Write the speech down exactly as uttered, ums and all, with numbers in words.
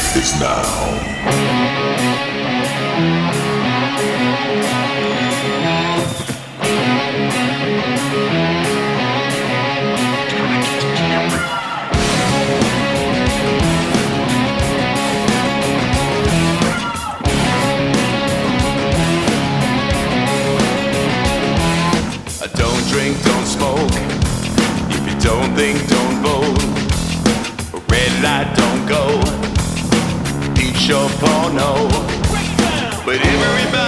is now. Don't drink, don't smoke. If you don't think, don't vote. Red light, don't go. Eat your porno. But everybody